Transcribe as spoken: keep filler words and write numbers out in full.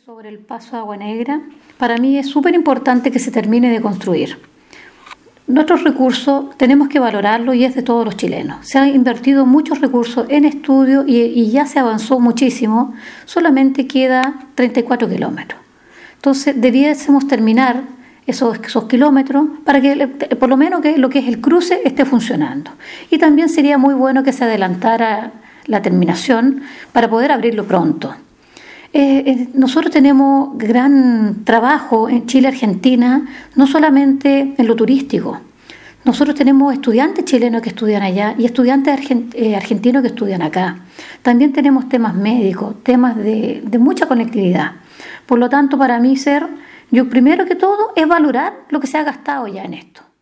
Sobre el paso a Agua Negra, para mí es súper importante que se termine de construir. Nuestros recursos tenemos que valorarlo y es de todos los chilenos. Se han invertido muchos recursos en estudio y, y ya se avanzó muchísimo, solamente queda treinta y cuatro kilómetros. Entonces debiésemos terminar esos, esos kilómetros para que por lo menos que lo que es el cruce esté funcionando. Y también sería muy bueno que se adelantara la terminación para poder abrirlo pronto. Eh, eh, nosotros tenemos gran trabajo en Chile-Argentina, no solamente en lo turístico. Nosotros tenemos estudiantes chilenos que estudian allá y estudiantes argent- eh, argentinos que estudian acá. También tenemos temas médicos, temas de, de mucha conectividad. Por lo tanto, para mí ser, yo primero que todo es valorar lo que se ha gastado ya en esto.